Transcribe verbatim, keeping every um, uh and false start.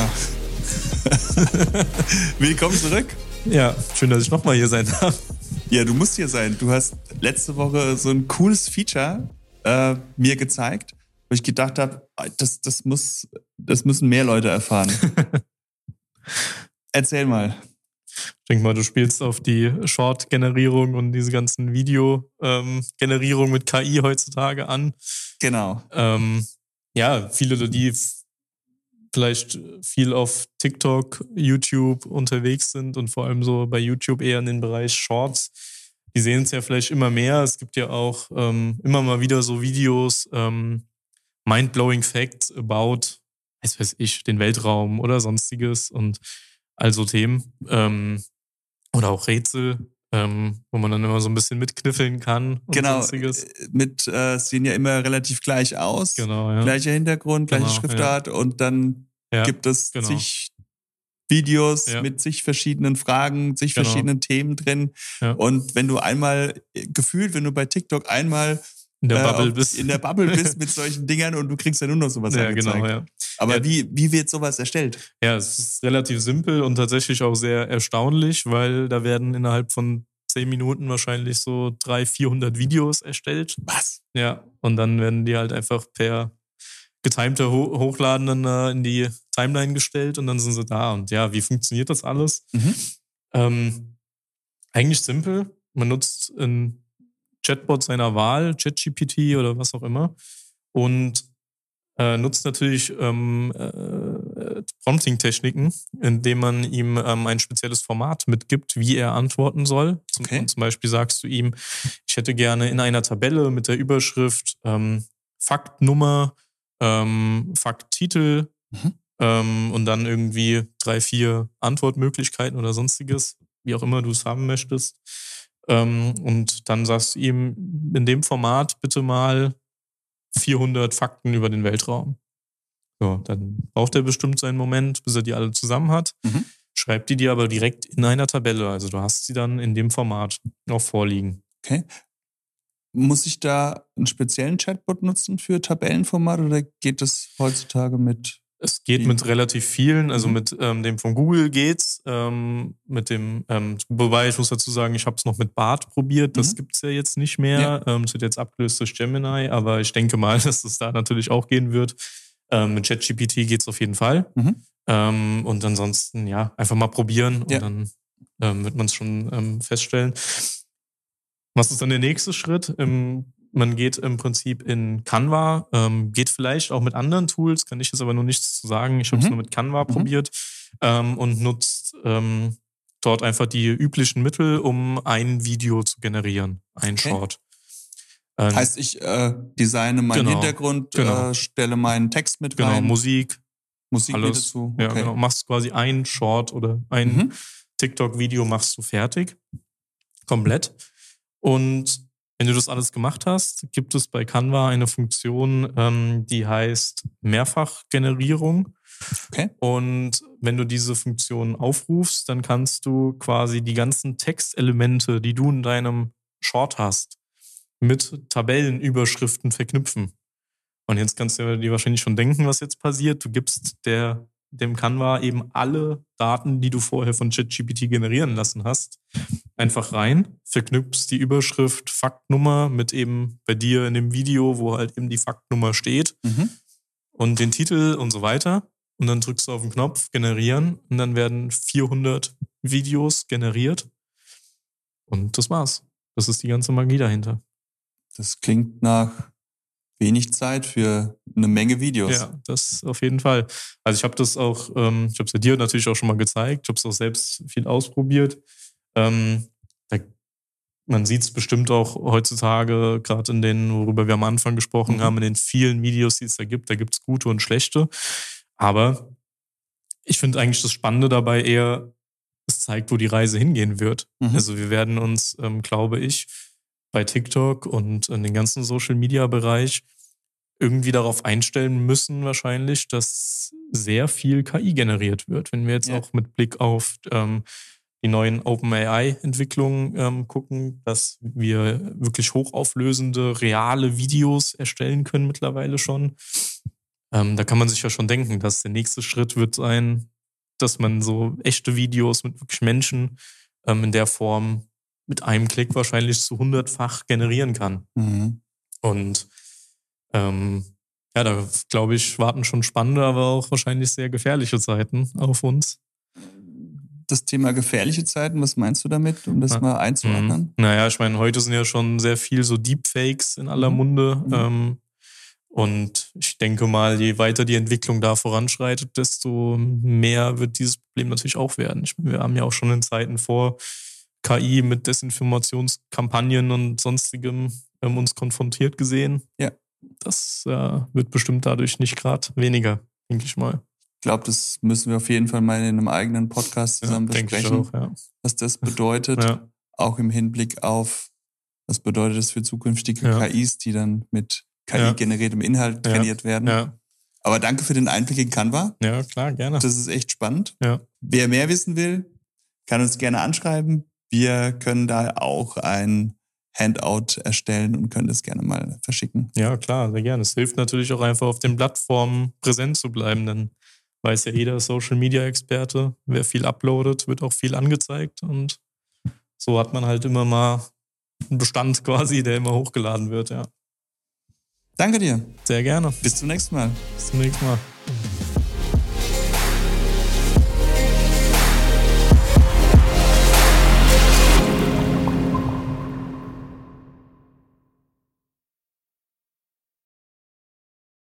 Ja. Willkommen zurück. Ja, schön, dass ich nochmal hier sein darf. Ja, du musst hier sein. Du hast letzte Woche so ein cooles Feature äh, mir gezeigt, wo ich gedacht habe, das, das, muss, das müssen mehr Leute erfahren. Erzähl mal. Ich denke mal, du spielst auf die Short-Generierung und diese ganzen Video-Generierung ähm, mit K I heutzutage an. Genau. Ähm, ja, viele, die vielleicht viel auf TikTok, YouTube unterwegs sind und vor allem so bei YouTube eher in den Bereich Shorts, die sehen es ja vielleicht immer mehr. Es gibt ja auch ähm, immer mal wieder so Videos, ähm, mind-blowing Facts about, was weiß ich, den Weltraum oder sonstiges und also Themen. Ähm, oder auch Rätsel, ähm, wo man dann immer so ein bisschen mitkniffeln kann und genau, sonstiges. Mit, äh, sehen ja immer relativ gleich aus. Genau, ja. Gleicher Hintergrund, gleiche Genau, Schriftart ja. und dann Ja, gibt es genau. zig Videos Ja. mit zig verschiedenen Fragen, zig Genau. verschiedenen Themen drin. Ja. Und wenn du einmal, gefühlt, wenn du bei TikTok einmal in der äh, Bubble auf, bist, in der Bubble bist mit solchen Dingern und du kriegst ja nur noch sowas ja, angezeigt. genau, ja. Aber ja. wie, wie wird sowas erstellt? Ja, es ist relativ simpel und tatsächlich auch sehr erstaunlich, weil da werden innerhalb von zehn Minuten wahrscheinlich so dreihundert, vierhundert Videos erstellt. Was? Ja, und dann werden die halt einfach per getimter Ho- Hochladen dann äh, in die Timeline gestellt und dann sind sie da. Und ja, wie funktioniert das alles? Mhm. Ähm, eigentlich simpel. Man nutzt ein Chatbot seiner Wahl, ChatGPT oder was auch immer, und äh, nutzt natürlich ähm, äh, Prompting-Techniken, indem man ihm ähm, ein spezielles Format mitgibt, wie er antworten soll. Zum, Okay. zum Beispiel sagst du ihm, ich hätte gerne in einer Tabelle mit der Überschrift ähm, Faktnummer, ähm, Fakttitel Mhm. ähm, und dann irgendwie drei, vier Antwortmöglichkeiten oder sonstiges, wie auch immer du es haben möchtest. Ähm, und dann sagst du ihm in dem Format bitte mal vierhundert Fakten über den Weltraum. So, dann braucht er bestimmt seinen Moment, bis er die alle zusammen hat. Mhm. Schreibt die dir aber direkt in einer Tabelle. Also du hast sie dann in dem Format auch vorliegen. Okay. Muss ich da einen speziellen Chatbot nutzen für Tabellenformat oder geht das heutzutage mit? Es geht Wie? mit relativ vielen, also Mhm. mit ähm, dem von Google geht's, ähm, mit dem, ähm, wobei ich muss dazu sagen, ich habe es noch mit Bard probiert, das Mhm. gibt's ja jetzt nicht mehr, Ja. ähm, es wird jetzt abgelöst durch Gemini, aber ich denke mal, dass es da natürlich auch gehen wird. Ähm, mit ChatGPT geht's auf jeden Fall. Mhm. Ähm, und ansonsten, ja, einfach mal probieren und Ja. dann ähm, wird man es schon ähm, feststellen. Was ist dann der nächste Schritt? Ähm, man geht im Prinzip in Canva, ähm, geht vielleicht auch mit anderen Tools, kann ich jetzt aber noch nichts zu sagen. Ich habe es Mhm. nur mit Canva Mhm. probiert ähm, und nutzt ähm, dort einfach die üblichen Mittel, um ein Video zu generieren, ein Okay. Short. Ähm, Heißt, ich äh, designe meinen genau, Hintergrund, genau. äh, stelle meinen Text mit Genau, rein, Musik, Musik mit alles. dazu. Ja, Okay. genau. Machst quasi ein Short oder ein Mhm. TikTok-Video machst du fertig. Komplett. Und wenn du das alles gemacht hast, gibt es bei Canva eine Funktion, ähm, die heißt Mehrfachgenerierung. Okay. Und wenn du diese Funktion aufrufst, dann kannst du quasi die ganzen Textelemente, die du in deinem Short hast, mit Tabellenüberschriften verknüpfen. Und jetzt kannst du dir wahrscheinlich schon denken, was jetzt passiert. Du gibst der, dem Canva eben alle Daten, die du vorher von ChatGPT generieren lassen hast, einfach rein, verknüpfst die Überschrift Faktnummer mit eben bei dir in dem Video, wo halt eben die Faktnummer steht Mhm. und den Titel und so weiter. Und dann drückst du auf den Knopf generieren und dann werden vierhundert Videos generiert. Und das war's. Das ist die ganze Magie dahinter. Das klingt nach wenig Zeit für eine Menge Videos. Ja, das auf jeden Fall. Also ich habe das auch, ähm, ich habe es ja dir natürlich auch schon mal gezeigt, ich habe es auch selbst viel ausprobiert. Ähm, da, man sieht es bestimmt auch heutzutage, gerade in den, worüber wir am Anfang gesprochen Mhm. haben, in den vielen Videos, die es da gibt, da gibt es gute und schlechte. Aber ich finde eigentlich das Spannende dabei eher, es zeigt, wo die Reise hingehen wird. Mhm. Also wir werden uns, ähm, glaube ich, bei TikTok und in den ganzen Social-Media-Bereich irgendwie darauf einstellen müssen wahrscheinlich, dass sehr viel K I generiert wird. Wenn wir jetzt Ja. auch mit Blick auf ähm, die neuen OpenAI-Entwicklungen ähm, gucken, dass wir wirklich hochauflösende, reale Videos erstellen können mittlerweile schon. Ähm, da kann man sich ja schon denken, dass der nächste Schritt wird sein, dass man so echte Videos mit wirklich Menschen ähm, in der Form mit einem Klick wahrscheinlich zu hundertfach generieren kann. Mhm. Und ähm, ja, da glaube ich, warten schon spannende, aber auch wahrscheinlich sehr gefährliche Zeiten auf uns. Das Thema gefährliche Zeiten, was meinst du damit, um das Ja. mal einzuordnen? Mhm. Naja, ich meine, heute sind ja schon sehr viel so Deepfakes in aller Mhm. Munde. Mhm. Ähm, und ich denke mal, je weiter die Entwicklung da voranschreitet, desto mehr wird dieses Problem natürlich auch werden. Ich meine, wir haben ja auch schon in Zeiten vor K I mit Desinformationskampagnen und sonstigem ähm, uns konfrontiert gesehen. Ja. Das äh, wird bestimmt dadurch nicht gerade weniger, denke ich mal. Ich glaube, das müssen wir auf jeden Fall mal in einem eigenen Podcast zusammen Ja, denke ich besprechen, auch, ja. was das bedeutet, Ja. auch im Hinblick auf, was bedeutet das für zukünftige Ja. K Is, die dann mit K Ja. I-generiertem Inhalt Ja. trainiert werden. Ja. Aber danke für den Einblick in Canva. Ja, klar, gerne. Das ist echt spannend. Ja. Wer mehr wissen will, kann uns gerne anschreiben. Wir können da auch ein Handout erstellen und können das gerne mal verschicken. Ja, klar, sehr gerne. Es hilft natürlich auch einfach auf den Plattformen präsent zu bleiben, denn weiß ja jeder Social-Media-Experte, wer viel uploadet, wird auch viel angezeigt und so hat man halt immer mal einen Bestand quasi, der immer hochgeladen wird, ja. Danke dir. Sehr gerne. Bis zum nächsten Mal. Bis zum nächsten Mal.